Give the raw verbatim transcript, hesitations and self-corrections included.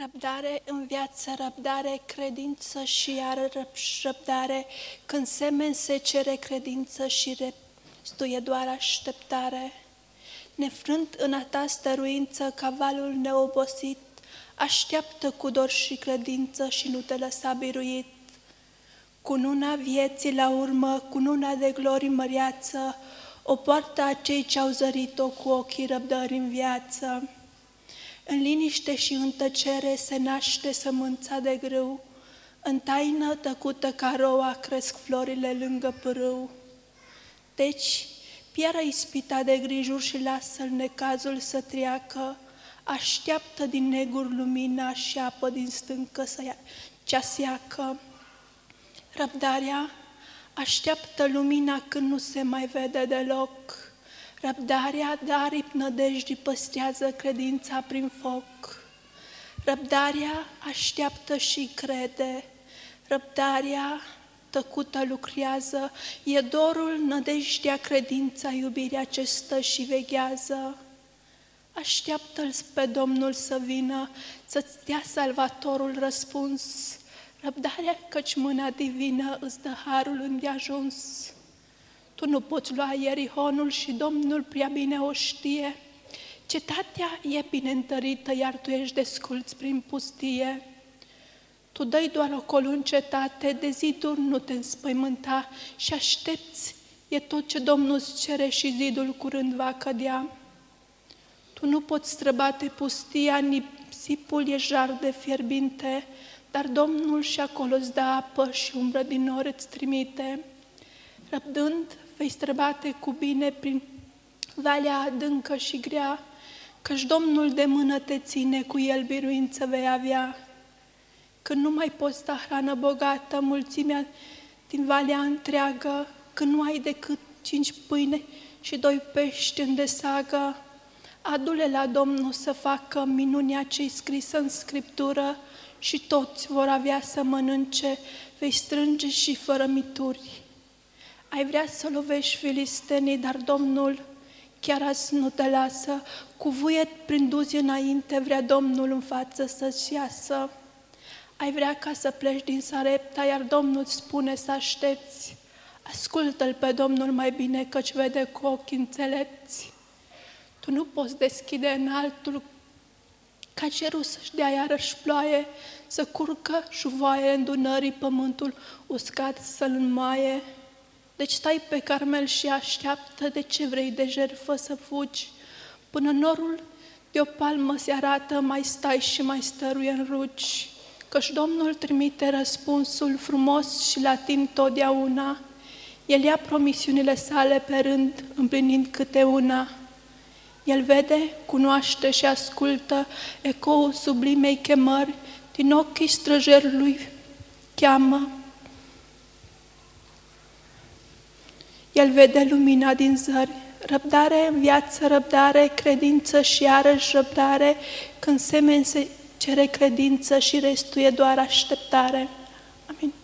Răbdare în viață, răbdare, credință și iar răbdare. Când semen se cere credință și restuie doar așteptare. Nefrânt în a ta stăruință, cavalul neobosit așteaptă cu dor și credință și nu te lăsa biruit. Cununa vieții la urmă, cununa de glorii măreață, o poartă a cei ce-au zărit-o cu ochii răbdări în viață. În liniște și în tăcere se naște sămânța de grâu, în taină tăcută ca roa cresc florile lângă pârâu. Deci, piară ispita de grijuri și lasă-l necazul să treacă, așteaptă din negur lumina și apă din stâncă să ia cea seacă. Răbdarea așteaptă lumina când nu se mai vede deloc. Răbdarea de aripi nădejdii păstrează credința prin foc. Răbdarea așteaptă și crede. Răbdarea tăcută lucrează, e dorul, nădejdea, credința, iubirea ce stă și veghează. Așteaptă-l pe Domnul să vină, să-ți dea Salvatorul răspuns. Răbdarea, căci mâna divină îți dă harul îndeajuns. Tu nu poți lua Ierihonul și Domnul prea bine o știe. Cetatea e bine întărită, iar tu ești desculț prin pustie. Tu dai doar acolo în cetate, de ziduri nu te înspăimânta și aștepți, e tot ce Domnul îți cere și zidul curând va cădea. Tu nu poți străbate pustia, nisipul e jar de fierbinte, dar Domnul și acolo îți dă apă și umbră din nor îți trimite. Răbdând, vei străbate cu bine prin valea adâncă și grea, căci Domnul de mână te ține, cu El biruință vei avea. Când nu mai poți da hrană bogată, mulțimea din valea întreagă, când nu ai decât cinci pâine și doi pești în desagă, adu-le la Domnul să facă minunea ce-i scrisă în Scriptură și toți vor avea să mănânce, vei strânge și fără mituri. Ai vrea să lovești filistenii, dar Domnul chiar azi nu te lasă, cu vuiet prin duzi înainte vrea Domnul în față să-ți iasă. Ai vrea ca să pleci din Sarepta, iar Domnul îți spune să aștepți. Ascultă-L pe Domnul mai bine, căci vede cu ochii înțelepți. Tu nu poți deschide în altul ca cerul să-și dea iarăși ploaie, să curcă șuvoaie în Dunării pământul uscat să-l înmoaie. Deci stai pe Carmel și așteaptă, de ce vrei de jertfă să fugi? Până norul de o palmă se arată, mai stai și mai stăruie în rugi. Căci Domnul trimite răspunsul frumos și la timp totdeauna. El ia promisiunile sale pe rând, împlinind câte una. El vede, cunoaște și ascultă ecoul sublimei chemări, din ochii străjerului cheamă. El vede lumina din zări, răbdare în viață, răbdare, credință și iarăși răbdare, când semen se cere credință și restul e doar așteptare. Amin.